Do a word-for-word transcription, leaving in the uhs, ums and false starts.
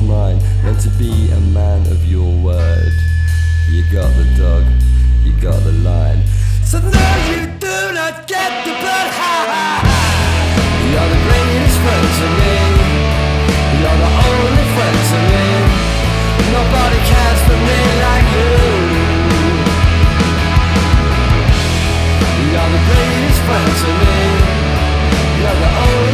mine. Learn to be a man of your word. You got the dog, you got the line. So no, you do not get the blood. Ha ha ha. You're the greatest friend to me. You're the only friend to me. Nobody cares for me like you. You're the greatest friend to me. You're the only